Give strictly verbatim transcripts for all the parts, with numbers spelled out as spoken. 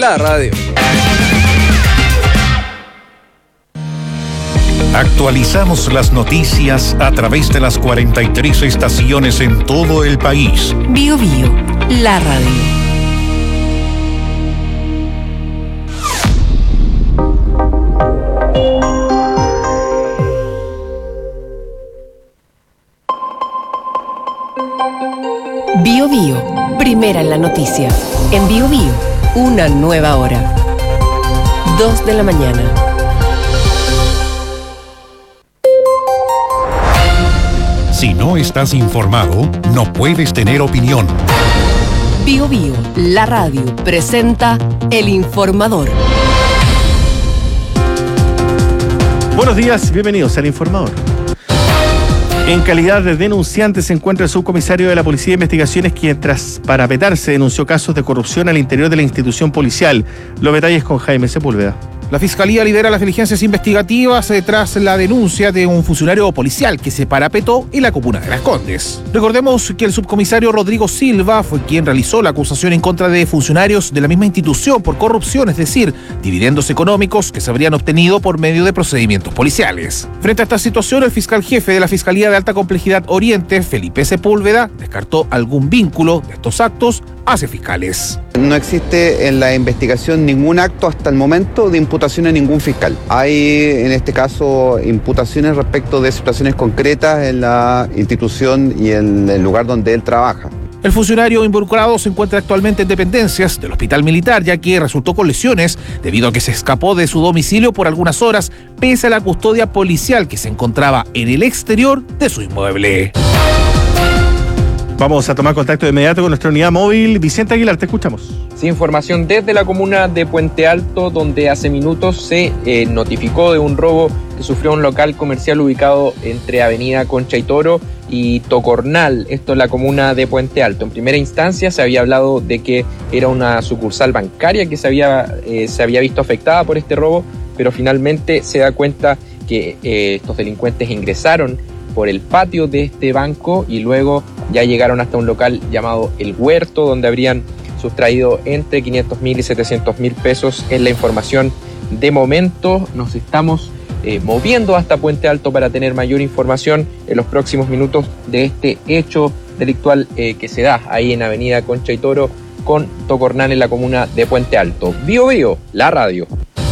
la radio. Actualizamos las noticias a través de las cuarenta y tres estaciones en todo el país. Bio Bio, la radio. Bio Bio, primera en la noticia. En Bio Bio, una nueva hora. Dos de la mañana. Si no estás informado, no puedes tener opinión. Bio Bio, la radio, presenta El Informador. Buenos días, bienvenidos al Informador. En calidad de denunciante se encuentra el subcomisario de la Policía de Investigaciones, quien tras parapetarse denunció casos de corrupción al interior de la institución policial. Los detalles con Jaime Sepúlveda. La Fiscalía lidera las diligencias investigativas tras la denuncia de un funcionario policial que se parapetó en la comuna de Las Condes. Recordemos que el subcomisario Rodrigo Silva fue quien realizó la acusación en contra de funcionarios de la misma institución por corrupción, es decir, dividendos económicos que se habrían obtenido por medio de procedimientos policiales. Frente a esta situación, el fiscal jefe de la Fiscalía de Alta Complejidad Oriente, Felipe Sepúlveda, descartó algún vínculo de estos actos hacia fiscales. No existe en la investigación ningún acto hasta el momento de imputación a ningún fiscal. Hay en este caso imputaciones respecto de situaciones concretas en la institución y en el lugar donde él trabaja. El funcionario involucrado se encuentra actualmente en dependencias del Hospital Militar, ya que resultó con lesiones debido a que se escapó de su domicilio por algunas horas, pese a la custodia policial que se encontraba en el exterior de su inmueble. Vamos a tomar contacto de inmediato con nuestra unidad móvil. Vicente Aguilar, te escuchamos. Sí, información desde la comuna de Puente Alto, donde hace minutos se eh, notificó de un robo que sufrió un local comercial ubicado entre Avenida Concha y Toro y Tocornal, esto en la comuna de Puente Alto. En primera instancia se había hablado de que era una sucursal bancaria que se había, eh, se había visto afectada por este robo, pero finalmente se da cuenta que eh, estos delincuentes ingresaron por el patio de este banco y luego ya llegaron hasta un local llamado El Huerto, donde habrían sustraído entre quinientos mil y setecientos mil pesos. Es la información de momento. Nos estamos eh, moviendo hasta Puente Alto para tener mayor información en los próximos minutos de este hecho delictual eh, que se da ahí en Avenida Concha y Toro con Tocornal en la comuna de Puente Alto. Bio Bio, la radio.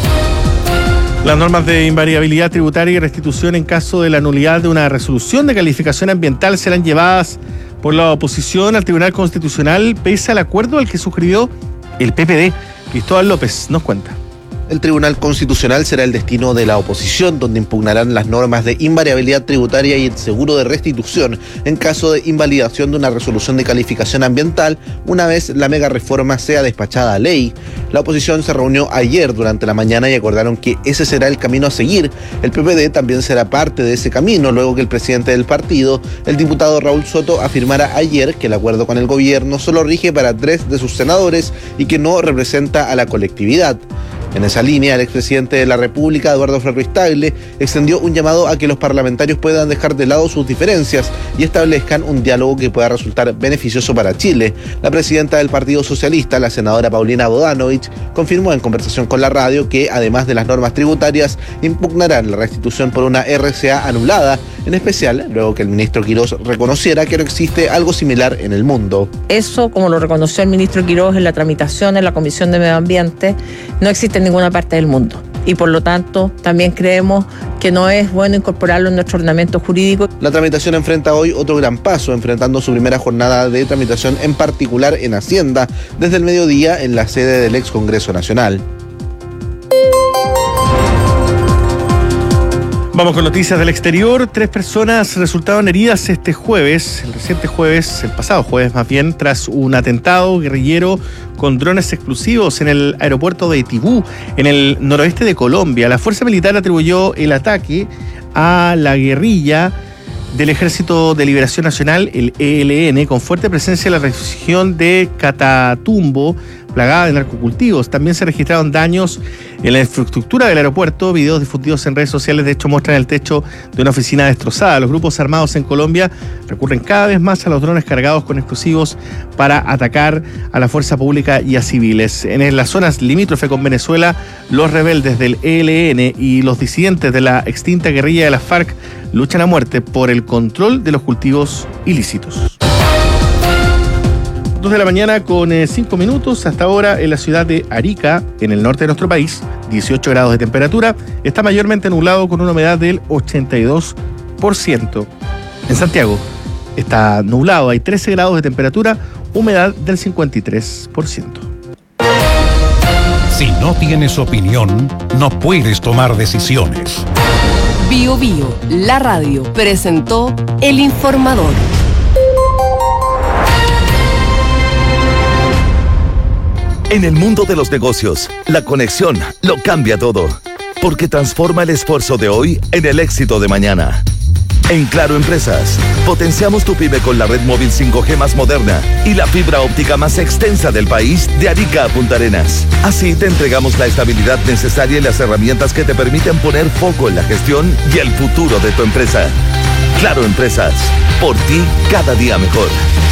Las normas de invariabilidad tributaria y restitución en caso de la nulidad de una resolución de calificación ambiental serán llevadas por la oposición al Tribunal Constitucional, pese al acuerdo al que suscribió el P P D. Cristóbal López nos cuenta. El Tribunal Constitucional será el destino de la oposición, donde impugnarán las normas de invariabilidad tributaria y el seguro de restitución en caso de invalidación de una resolución de calificación ambiental, una vez la mega reforma sea despachada a ley. La oposición se reunió ayer durante la mañana y acordaron que ese será el camino a seguir. El P P D también será parte de ese camino, luego que el presidente del partido, el diputado Raúl Soto, afirmara ayer que el acuerdo con el gobierno solo rige para tres de sus senadores y que no representa a la colectividad. En esa línea, el expresidente de la República, Eduardo Frei Tagle, extendió un llamado a que los parlamentarios puedan dejar de lado sus diferencias y establezcan un diálogo que pueda resultar beneficioso para Chile. La presidenta del Partido Socialista, la senadora Paulina Bodanovich, confirmó en conversación con la radio que, además de las normas tributarias, impugnarán la restitución por una R C A anulada, en especial luego que el ministro Quirós reconociera que no existe algo similar en el mundo. Eso, como lo reconoció el ministro Quirós en la tramitación en la Comisión de Medio Ambiente, no existe en ninguna parte del mundo. Y por lo tanto, también creemos que no es bueno incorporarlo en nuestro ordenamiento jurídico. La tramitación enfrenta hoy otro gran paso, enfrentando su primera jornada de tramitación, en particular en Hacienda, desde el mediodía en la sede del ex Congreso Nacional. Vamos con noticias del exterior. Tres personas resultaron heridas este jueves, el reciente jueves, el pasado jueves más bien, tras un atentado guerrillero con drones explosivos en el aeropuerto de Tibú, en el noroeste de Colombia. La fuerza militar atribuyó el ataque a la guerrilla del Ejército de Liberación Nacional, el E L N, con fuerte presencia en la región de Catatumbo, plagada de narcocultivos. También se registraron daños en la infraestructura del aeropuerto. Videos difundidos en redes sociales, de hecho, muestran el techo de una oficina destrozada. Los grupos armados en Colombia recurren cada vez más a los drones cargados con explosivos para atacar a la fuerza pública y a civiles. En las zonas limítrofes con Venezuela, los rebeldes del E L N y los disidentes de la extinta guerrilla de las FARC luchan a muerte por el control de los cultivos ilícitos. dos de la mañana con cinco minutos. Hasta ahora en la ciudad de Arica, en el norte de nuestro país, dieciocho grados de temperatura. Está mayormente nublado con una humedad del ochenta y dos por ciento. En Santiago está nublado, hay trece grados de temperatura, humedad del cincuenta y tres por ciento. Si no tienes opinión, no puedes tomar decisiones. Bio Bio, la radio, presentó El Informador. En el mundo de los negocios, la conexión lo cambia todo, porque transforma el esfuerzo de hoy en el éxito de mañana. En Claro Empresas, potenciamos tu pyme con la red móvil cinco G más moderna y la fibra óptica más extensa del país, de Arica a Punta Arenas. Así te entregamos la estabilidad necesaria y las herramientas que te permiten poner foco en la gestión y el futuro de tu empresa. Claro Empresas, por ti cada día mejor.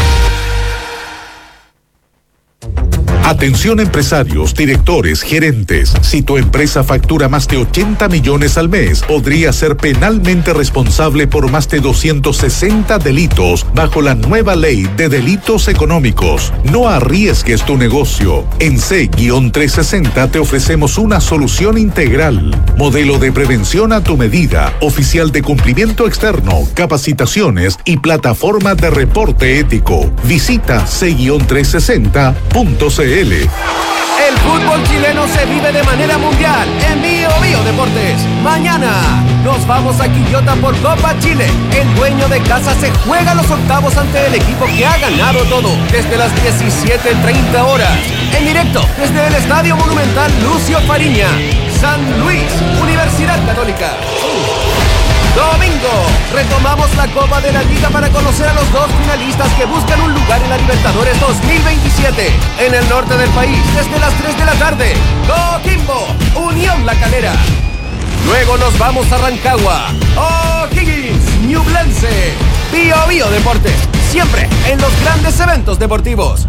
Atención empresarios, directores, gerentes. Si tu empresa factura más de ochenta millones al mes, podría ser penalmente responsable por más de doscientos sesenta delitos bajo la nueva ley de delitos económicos. No arriesgues tu negocio. En C trescientos sesenta te ofrecemos una solución integral. Modelo de prevención a tu medida, oficial de cumplimiento externo, capacitaciones y plataforma de reporte ético. Visita C trescientos sesenta punto c l. El fútbol chileno se vive de manera mundial en Bio Bio Deportes. Mañana nos vamos a Quillota por Copa Chile. El dueño de casa se juega los octavos ante el equipo que ha ganado todo desde las diecisiete treinta horas. En directo desde el Estadio Monumental Lucio Fariña, San Luis, Universidad Católica. Domingo, retomamos la Copa de la Liga para conocer a los dos finalistas que buscan un lugar en la Libertadores dos mil veintisiete. En el norte del país, desde las tres de la tarde, Coquimbo, Unión La Calera. Luego nos vamos a Rancagua, O'Higgins, Ñublense, Bio Bio Deportes, siempre en los grandes eventos deportivos.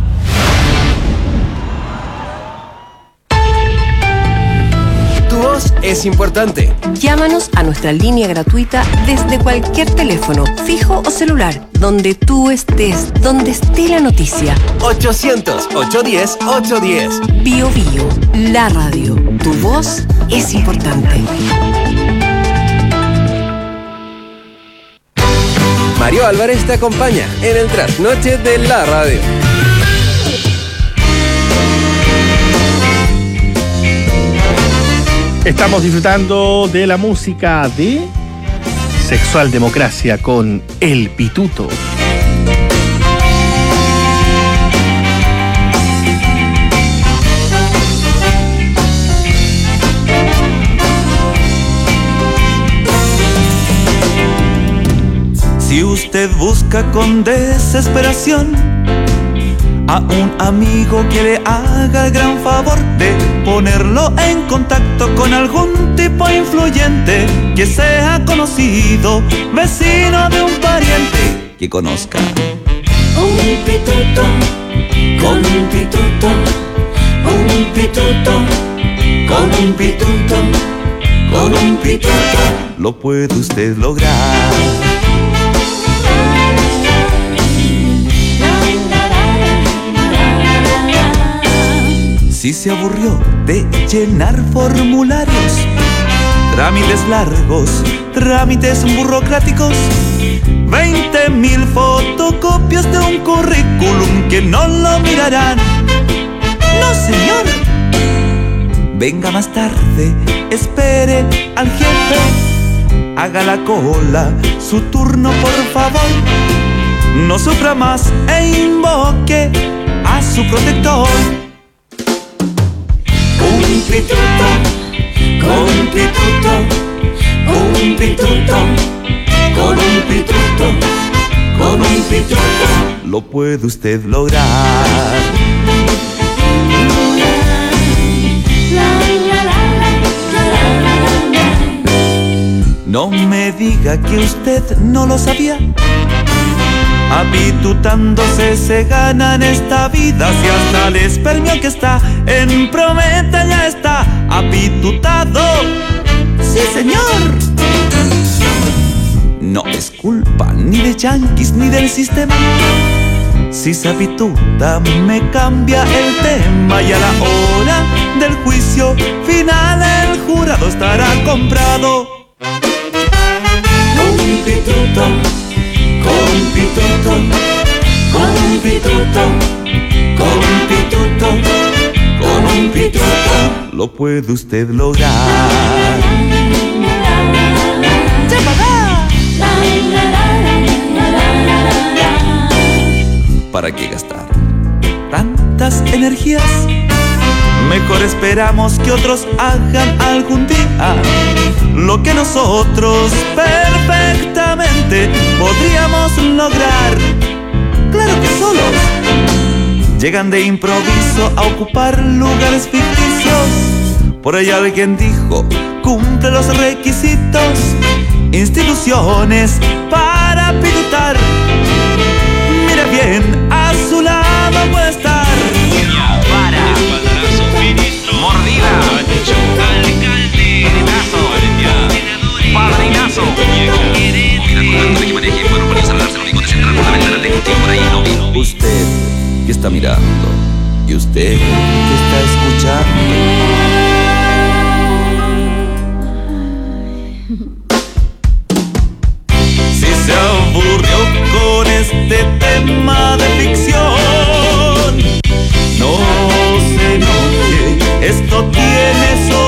Tu voz es importante. Llámanos a nuestra línea gratuita desde cualquier teléfono, fijo o celular, donde tú estés, donde esté la noticia. ochocientos, ochocientos diez, ochocientos diez. Bio Bio, la radio. Tu voz es importante. Mario Álvarez te acompaña en el trasnoche de la radio. Estamos disfrutando de la música de Sexual Democracia con El Pituto. Si usted busca con desesperación a un amigo que le haga el gran favor de ponerlo en contacto con algún tipo influyente que sea conocido, vecino de un pariente que conozca. Un pituto, con un pituto, un pituto, con un pituto, con un pituto, lo puede usted lograr. Si se aburrió de llenar formularios, trámites largos, trámites burocráticos, veinte mil fotocopias de un currículum que no lo mirarán. No, señor. Venga más tarde, espere al jefe, haga la cola, su turno por favor. No sufra más e invoque a su protector. Un pituto, con un pituto, un pituto, con un pituto, con un pituto, lo puede usted lograr. No me diga que usted no lo sabía. Apitutándose se gana en esta vida. Si hasta el espermio que está en promesa ya está apitutado. Sí, señor. No es culpa ni de yanquis ni del sistema. Si se apituta me cambia el tema. Y a la hora del juicio final el jurado estará comprado. Un pituto, con un pituto, con un pituto, con un pituto, con un pituto. Lo puede usted lograr. ¿Para qué gastar tantas energías? Mejor esperamos que otros hagan algún día lo que nosotros perfectamente podríamos lograr. Claro que solos llegan de improviso a ocupar lugares ficticios. Por ahí alguien dijo, cumple los requisitos, instituciones para pitutar. Mira bien, a su lado puede estar. Para, mordida, alcalde, padrinazo, usted que está mirando y usted que está escuchando. Si se aburrió con este tema de ficción, no se enoje, esto tiene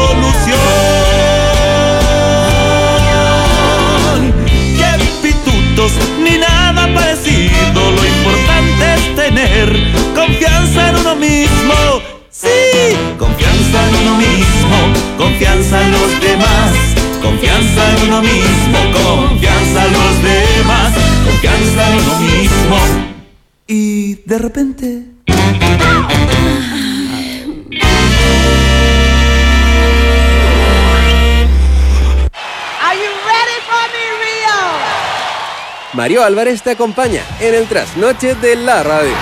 solución. Que pitutos ni nada parecido, lo importante es tener confianza en uno mismo. Sí, confianza en uno mismo, confianza en los demás. Confianza en uno mismo, confianza en los demás. Confianza en uno mismo. Y de repente Mario Álvarez te acompaña en el trasnoche de la radio.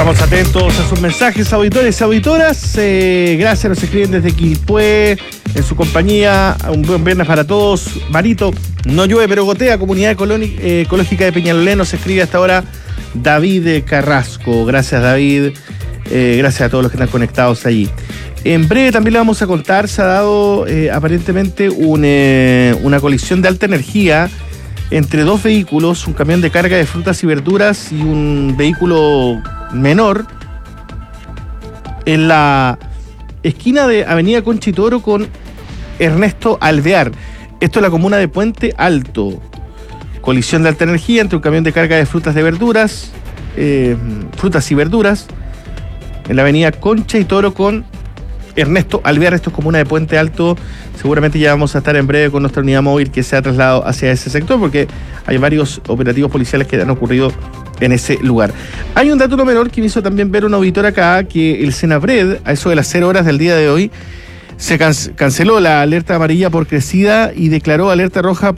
Estamos atentos a sus mensajes, auditores y auditoras. Eh, gracias, nos escriben desde Quilpué, en su compañía. Un buen viernes para todos. Marito, no llueve pero gotea. Comunidad Ecolóni- eh, Ecológica de Peñalolén, nos escribe hasta ahora David Carrasco. Gracias, David. Eh, gracias a todos los que están conectados allí. En breve también le vamos a contar, se ha dado eh, aparentemente un, eh, una colisión de alta energía entre dos vehículos, un camión de carga de frutas y verduras y un vehículo menor, en la esquina de Avenida Concha y Toro con Ernesto Alvear. Esto es la comuna de Puente Alto. Colisión de alta energía entre un camión de carga de frutas de verduras, eh, frutas y verduras, en la Avenida Concha y Toro con Ernesto Alvear. Esto es comuna de Puente Alto. Seguramente ya vamos a estar en breve con nuestra unidad móvil que se ha trasladado hacia ese sector, porque hay varios operativos policiales que han ocurrido en ese lugar. Hay un dato no menor que me hizo también ver un auditor acá, que el Senapred, a eso de las cero horas del día de hoy, se can- canceló la alerta amarilla por crecida y declaró alerta roja